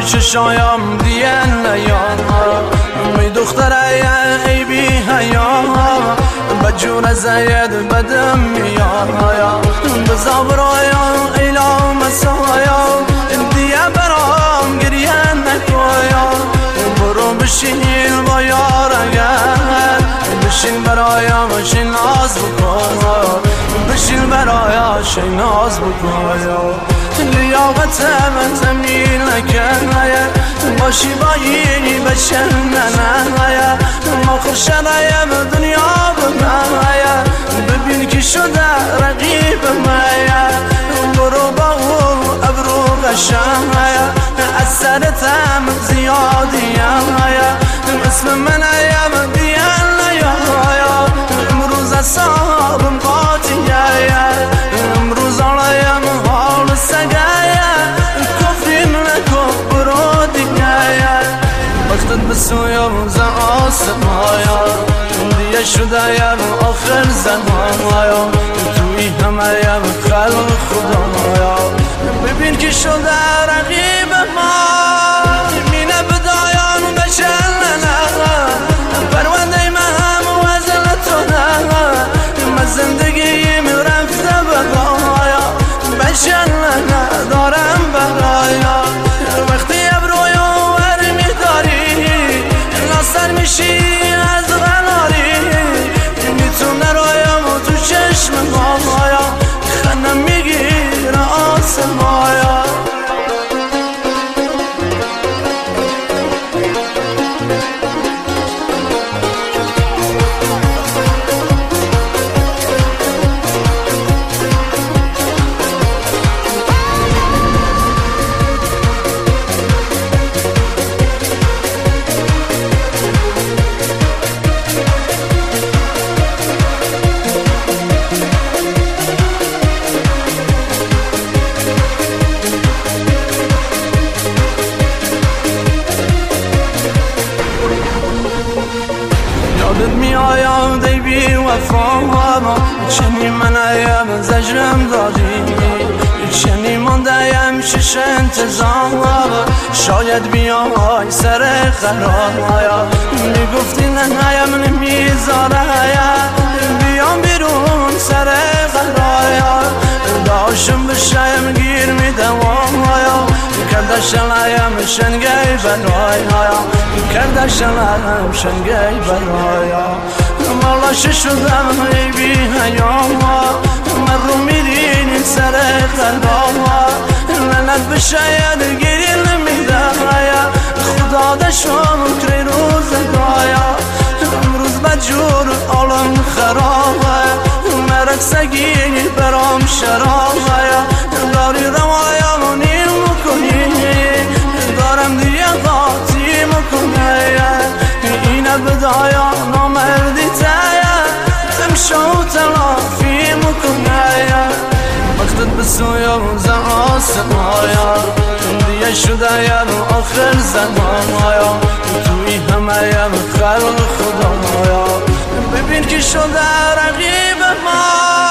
چشایم دیان یا می دختره ای بی حیا بجون زید بدم میایا بزا برایا ایلا مسایا دیگه برام گریه نکویا برو بشین با یار اگر بشین برایا بشین ناز بکن بشین برایا شین ناز بکن لیاقت من تملیل نکنه باشی بایی بشن ننه ما خورشنه دنیا بمه ببین که شده رقیب مه برو با او ابرو قشنه از سرتم زیادیم اسم من ایم دیان امروز اصابم قاطیه امروز آلایم حال سگه کفرین نکن برو دیگه وقتت بسویم ز آسمایا دیگه شدهیم آخر زمایا توی همهیم خلق خدایا ببین که شده رقیب ما مینه بدایان بشن پرونده من هم وزن تو من زندگیم رفته بقایا بشن ندارم برایا وقتی ابرویو ور میداری ناصر میشی از غناری میتونه رایم و تو چشم مایا خنم میگیر آسمایا یادت میآیم دی بی وفا چنی من ایم زجرم دادی چنی ماندهیم شش انتظام شاید بیای سر قرار میگفتی نهیم نمیذاره بیام بیرون سر قرار داشم بشم گیر میدم کردشلایم شنگی برایا کردشلایم شنگی برایا مالا شدم ای بی حیا من رو میرین سر قلبا لعنت بشاید گیری نمیدم خدا دشم کری روزگایا امروز بجور عالم خرابه مرک سگی برام شرابه داری روایا منیم مکنی دارم دیگه قاطی مکنی اینه بدایا نامردی تایا تمشو تلافی مکنی وقتت بسویم ز آسمایا دیگه شدهیم آخر زمایا توی همهیم خلق خدایا ببین که شده رقیب ما